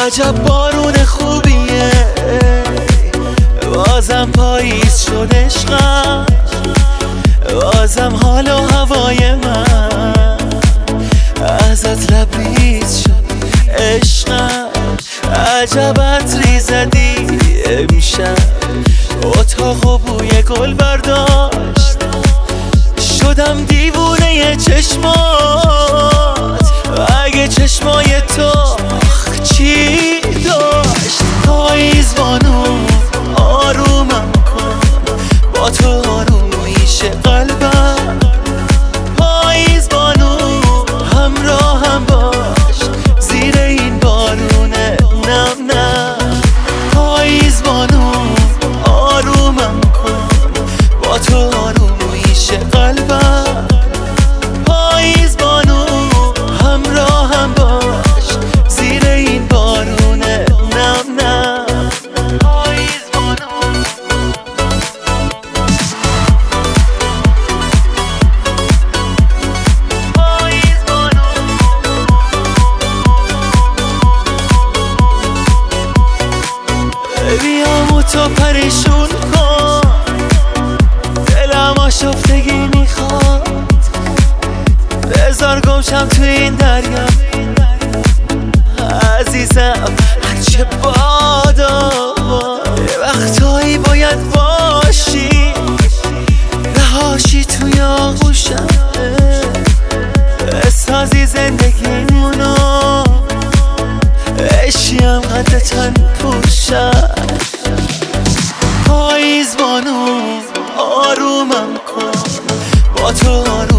عجب بارون خوبیه، بازم پاییز شد عشقم، بازم حال و هوای من ازت لبریز شد عشقم. عجب عطری زدی امشب، اتاق و بوی گل برداشت، شدم دیوونه چشمات. اگه چشمای تو چی داشت؟ پاییز بانو آرومم کن، با تو آروم میشه قلبم. پاییز بانو همراهم باش زیر این بارونه نم نم. پاییز بانو آرومم کن، با تو آروم میشه قلبم. پاییز بانو همراهم باش زیر این بارونه نم نم. پاییز بانو پاییز بانو بیام تو پریشون کن، دلم آشفتگی میخواد. بذار گمشم تو این دریا عزیزم، هرچه بادا. یه وقتایی باید باشی، رهاشی توی آغوشم، بسازی زندگیمونو، بشیم قد تن پوشم. پاییز بانو آرومم کن، با تو آروم